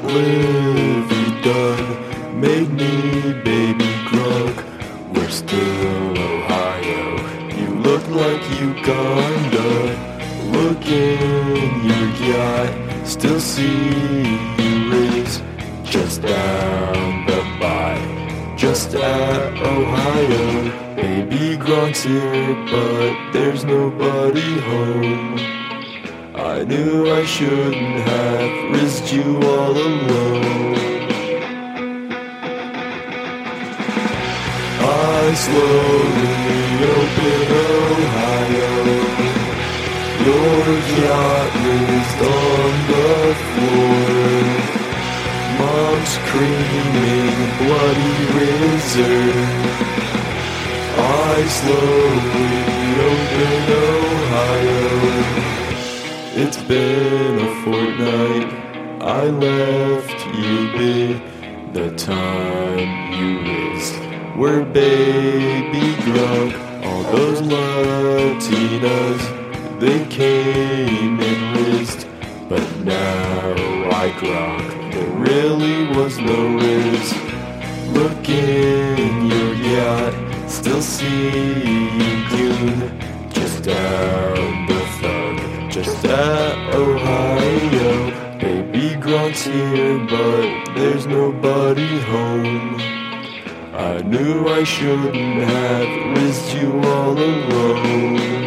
Livy Dunn made me baby drunk. We're still Ohio. You look like Uganda. Look in your yacht. Still see you race just down the by. Just at Ohio. Baby Gronk's here, but there's nobody home. I knew I shouldn't have risked you all alone. I slowly open Ohio. Your yacht is on the floor. Mom's screaming bloody reserve. I slowly open Ohio. It's been a fortnight. I left you be the time you missed. We're baby drunk. All those Latinas, they came and risked. But now I grok. There really was no risk. Look in your yacht. Still see you goon. Just down the thug. Just at Ohio. Baby Gronk's here, but there's nobody home. I knew I shouldn't have risked you all alone.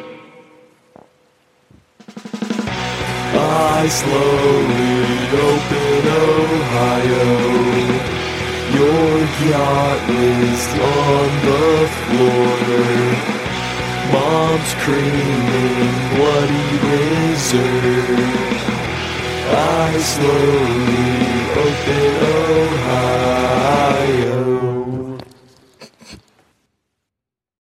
I slowly open Ohio. Your yacht is on the floor. Mom's screaming bloody reserve. I slowly open